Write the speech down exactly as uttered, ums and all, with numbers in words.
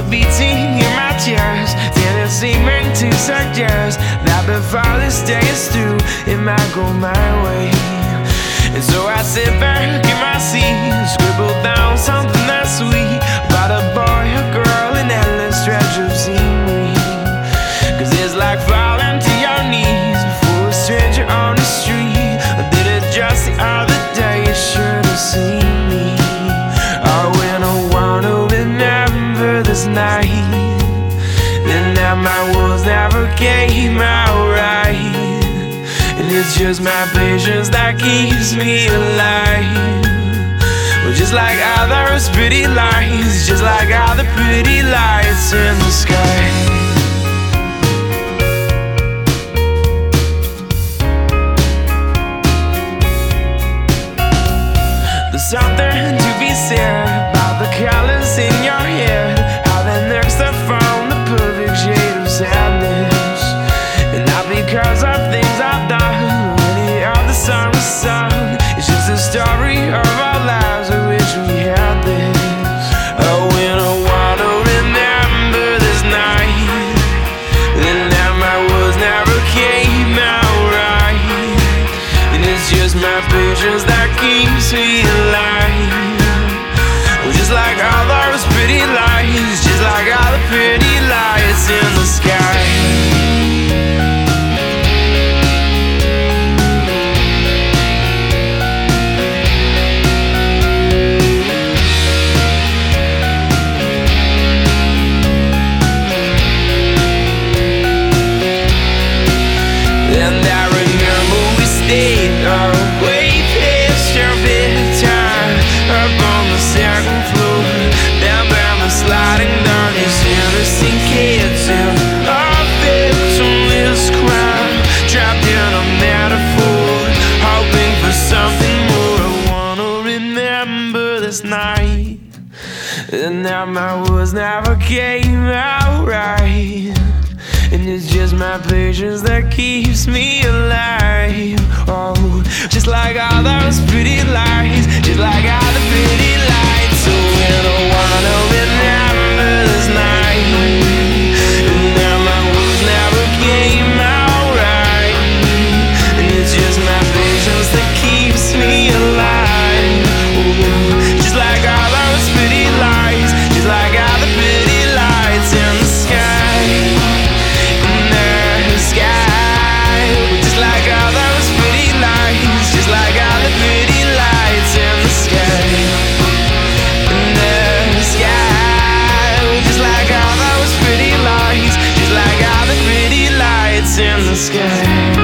beating in my chest, then it's seeming to suggest that before this day is through, it might go my way. And so I sit back in my seat, scribble down something that's sweet about a boy, a girl, an endless stretch of scenery. Cause it's like falling to your knees before a stranger on the street. I did it just the other day, you should have seen me. Oh, when I wanna remember this night, then that my words never came out right. And it's just my patience that keeps me alive. Well, just like all those pretty lights, just like all the pretty lights in the sky. There's something to be said about the colors in your head, how they next to found the perfect shade of sadness. And not because of things I've done or any of the song was sung, it's just a story of our lives, I wish we had this. Oh, when I wanna remember this night, then that my words never came out right. And it's just my patience that keeps me alive. Well, just like all those pretty lights, just like all the pretty lights in the sky. And I remember we stayed away past your bedtime, up on the second floor, down by the sliding door. These innocent kids in a victimless crime, trapped in a metaphor, hoping for something more. I wanna remember this night, and now my words never came out right. And it's just my patience that keeps me alive. Oh, just like all those pretty lights, just like all the pretty lights. So when I wanna remember this night, and now my words never came out right. And it's just my patience that keeps me alive. Oh, just like all those pretty lights, just like all the pretty lights in the sky. Just like all those pretty lights, just like all the pretty lights in the sky. In the sky, just like all those pretty lights, just like all the pretty lights in the sky.